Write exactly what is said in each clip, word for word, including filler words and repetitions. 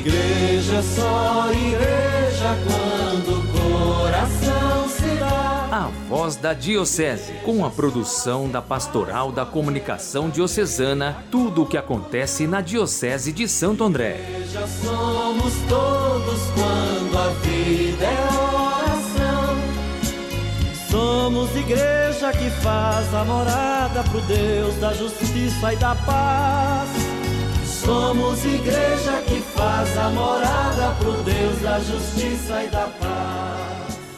igreja, só igreja quando o coração se dá. A Voz da Diocese, com a produção da Pastoral da Comunicação Diocesana, tudo o que acontece na Diocese de Santo André. Igreja somos todos quando a vida é oração. Somos igreja que faz a morada pro Deus da justiça e da paz. Somos igreja que faz a morada pro Deus da justiça e da paz.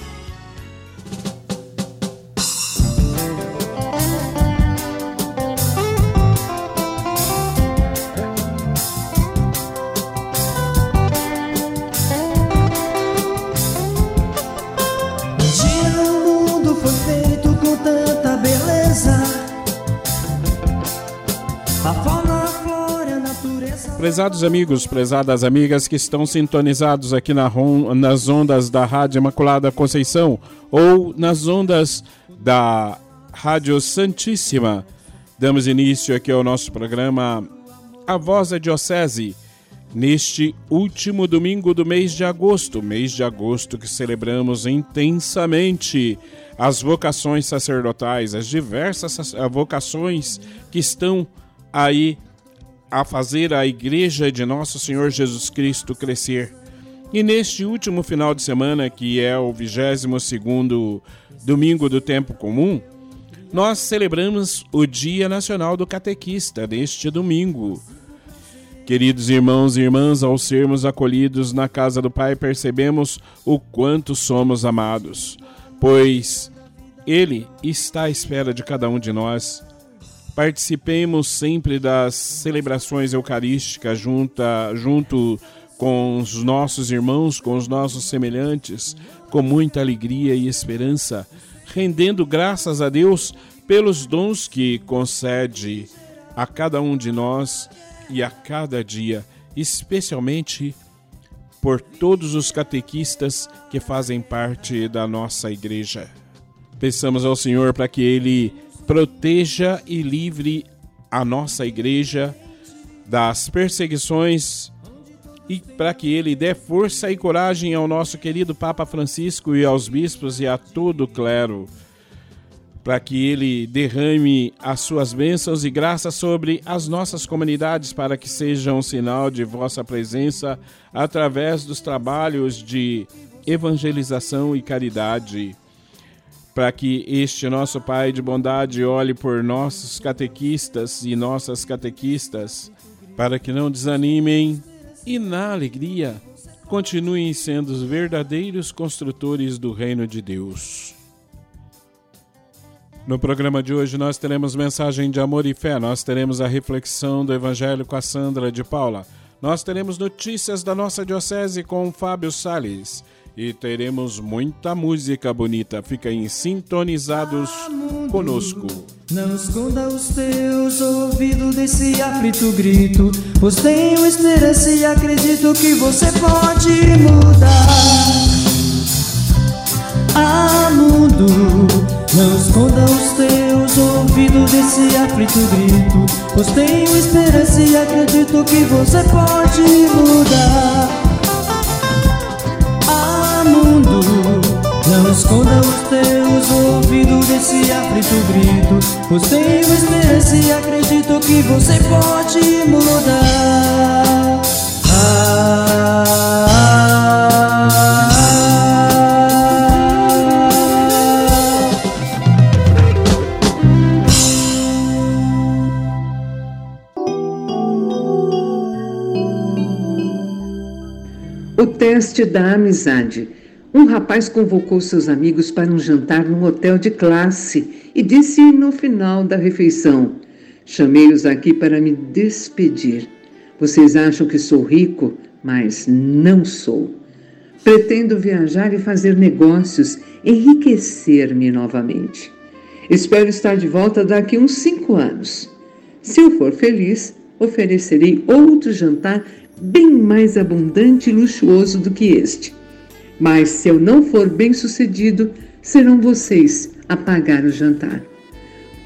Prezados amigos, prezadas amigas que estão sintonizados aqui na, nas ondas da Rádio Imaculada Conceição ou nas ondas da Rádio Santíssima, damos início aqui ao nosso programa A Voz da Diocese, neste último domingo do mês de agosto, mês de agosto que celebramos intensamente as vocações sacerdotais, as diversas vocações que estão aí a fazer a Igreja de Nosso Senhor Jesus Cristo crescer. E neste último final de semana, que é o vigésimo segundo domingo do tempo comum, nós celebramos o Dia Nacional do Catequista neste domingo. Queridos irmãos e irmãs, ao sermos acolhidos na casa do Pai, percebemos o quanto somos amados, pois Ele está à espera de cada um de nós. Participemos sempre das celebrações eucarísticas junto, junto com os nossos irmãos, com os nossos semelhantes, com muita alegria e esperança, rendendo graças a Deus pelos dons que concede a cada um de nós e a cada dia, especialmente por todos os catequistas que fazem parte da nossa igreja. Peçamos ao Senhor para que Ele proteja e livre a nossa igreja das perseguições e para que Ele dê força e coragem ao nosso querido Papa Francisco e aos bispos e a todo o clero, para que Ele derrame as suas bênçãos e graças sobre as nossas comunidades, para que sejam um sinal de vossa presença através dos trabalhos de evangelização e caridade. Para que este nosso Pai de bondade olhe por nossos catequistas e nossas catequistas, para que não desanimem e, na alegria, continuem sendo os verdadeiros construtores do reino de Deus. No programa de hoje nós teremos mensagem de amor e fé, nós teremos a reflexão do Evangelho com a Sandra de Paula, nós teremos notícias da nossa diocese com o Fábio Salles, e teremos muita música bonita. Fiquem sintonizados conosco. Não esconda os teus ouvidos desse aflito grito, pois tenho esperança e acredito que você pode mudar. Ah, mundo, não esconda os teus ouvidos desse aflito grito, pois tenho esperança e acredito que você pode mudar. Mundo, não esconda os teus ouvidos desse aflito grito, pois tenho esperança e acredito que você pode mudar. Ah, ah, O teste da amizade. Um rapaz convocou seus amigos para um jantar num hotel de classe e disse no final da refeição: chamei-os aqui para me despedir. Vocês acham que sou rico, mas não sou. Pretendo viajar e fazer negócios, enriquecer-me novamente. Espero estar de volta daqui uns cinco anos. Se eu for feliz, oferecerei outro jantar bem mais abundante e luxuoso do que este. Mas se eu não for bem-sucedido, serão vocês a pagar o jantar.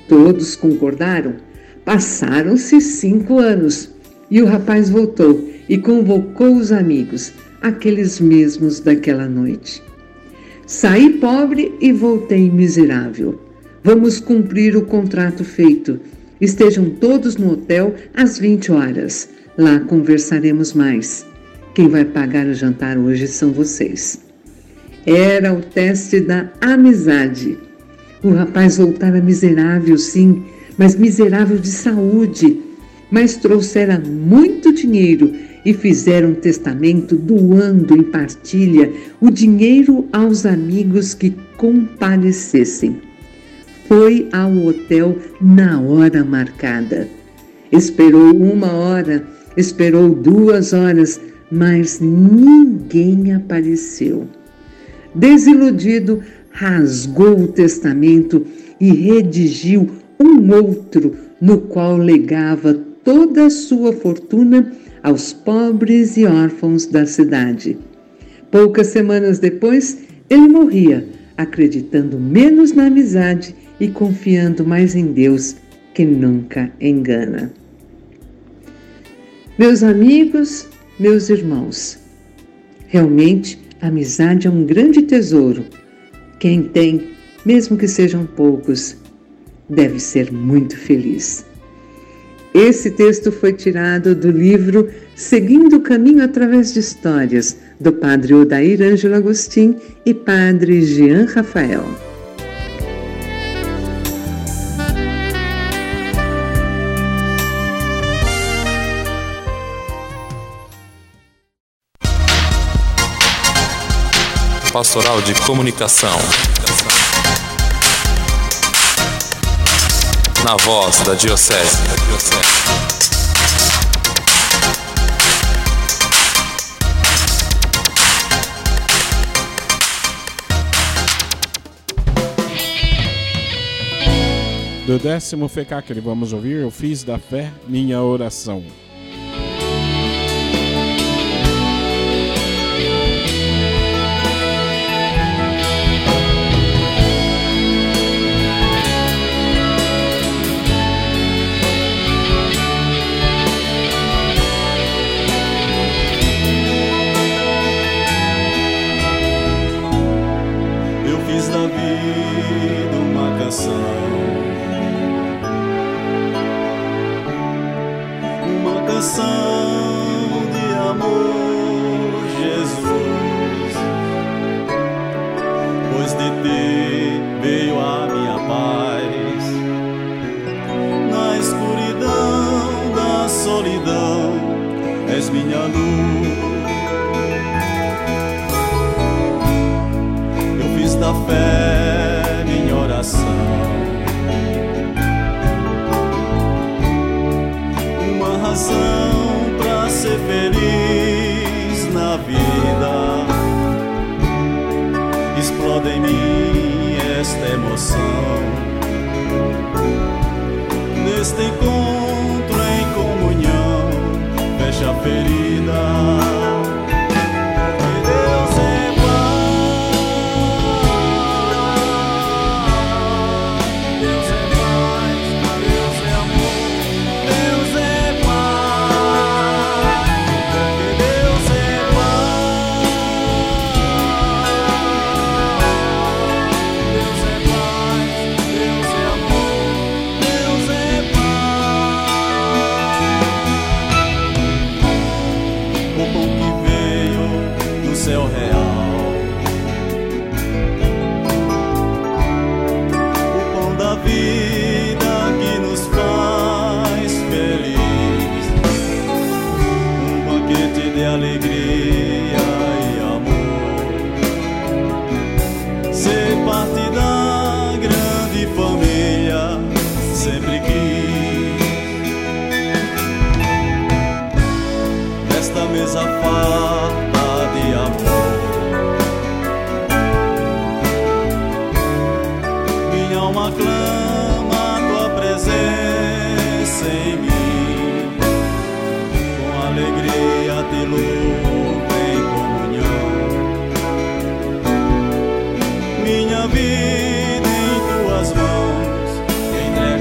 Todos concordaram. Passaram-se cinco anos e o rapaz voltou e convocou os amigos, aqueles mesmos daquela noite. Saí pobre e voltei miserável. Vamos cumprir o contrato feito. Estejam todos no hotel às vinte horas. Lá conversaremos mais. Quem vai pagar o jantar hoje são vocês. Era o teste da amizade. O rapaz voltara miserável, sim, mas miserável de saúde. Mas trouxera muito dinheiro e fizeram um testamento doando em partilha o dinheiro aos amigos que comparecessem. Foi ao hotel na hora marcada. Esperou uma hora, esperou duas horas, mas ninguém apareceu. Desiludido, rasgou o testamento e redigiu um outro, no qual legava toda a sua fortuna aos pobres e órfãos da cidade. Poucas semanas depois, ele morria, acreditando menos na amizade e confiando mais em Deus, que nunca engana. Meus amigos, meus irmãos, realmente a amizade é um grande tesouro. Quem tem, mesmo que sejam poucos, deve ser muito feliz. Esse texto foi tirado do livro Seguindo o Caminho através de Histórias, do padre Odair Ângelo Agostinho e padre Jean Rafael. Pastoral de Comunicação. Na voz da Diocese. Do décimo F E C A C, vamos ouvir Eu Fiz da Fé Minha Oração.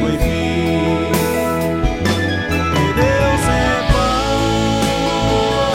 Deus é Pai.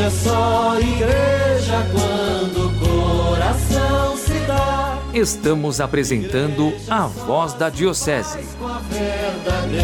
é só igreja quando o coração se dá. Estamos apresentando a Voz da Diocese. Com a verdadeira